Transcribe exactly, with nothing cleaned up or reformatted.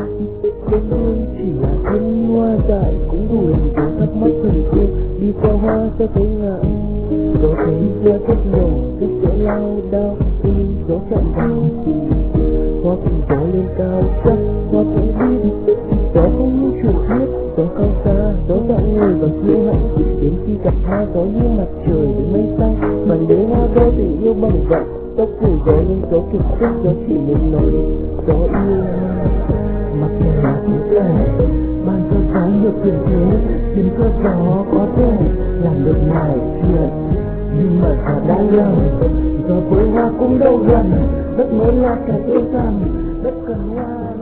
Đêm hương chỉ là thân hoa dại cũng đủ làm tôi thắc mắc thần thương. Đi qua hoa sẽ thấy ngại, có thấy ra rất nhỏ, rất dễ lao đao khi gió chạm vào. Hoa cùng gió lên cao chắc hoa cũng biết, gió không chủ hết, gió cao xa, gió dạo người và kiêu hãnh. Đến khi gặp hoa gió như mặt trời đến mây xanh, bàn đế hoa đôi tình yêu bằng giọng. Tóc thổi gió lên gió kiệt sức, gió chỉ muốn nói gió yêu. Mặc là cũng lẻ, ban cho gió được quyền thế, khiến cho gió có thể làm được mọi chuyện. Nhưng mà gió đã lầm, gió với hoa cũng đâu gần, đất mới là kẻ yêu rằng đất cần hoa.